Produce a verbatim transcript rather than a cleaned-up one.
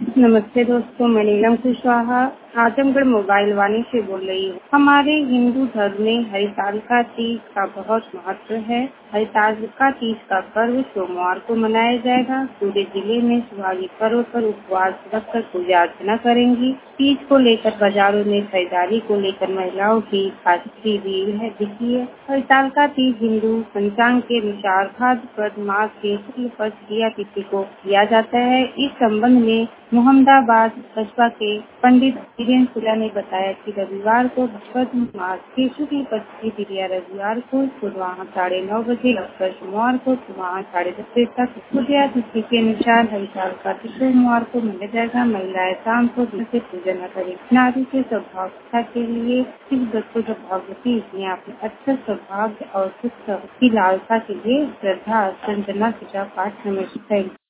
नमस्ते दोस्तों, मैं नीलम कुशवाहा आजमगढ़ मोबाइल वाणी से बोल रही हूँ। हमारे हिंदू धर्म में हरितालिका तीज का बहुत महत्व है। हरितालिका तीज का पर्व सोमवार को मनाया जाएगा। पूरे जिले में सुहागी पर्व पर उपवास रखकर पूजा अर्चना करेंगी। तीज को लेकर बाजारों में खरीदारी को लेकर महिलाओं की खासी भीड़ है दिखी है। हरितालिका तीज हिंदू पंचांग के अनुसार भाद्रपद मास के शुक्ल पक्ष द्वितीया तिथि को किया जाता है। इस संबंध में मोहम्मदाबाद कस्बा के पंडित वीरेंद्र सुला ने बताया कि रविवार को भाद्रपद मास के शुक्ल पक्ष की द्वितीया रविवार को सुबह साढ़े नौ बजे लगकर सोमवार को सुबह साढ़े दस बजे तक द्वितीया तिथि के अनुसार हरितालिका तीज सोमवार को मनाया जाएगा। महिलाएं शाम को दिन से पूजन न करें। नारी के सौभाग्यता के लिए इस व्रत को भगवती इसने अपने अच्छा सौभाग्य और सुख की लालसा के लिए श्रद्धा अर्चना पूजा पाठ हमेशा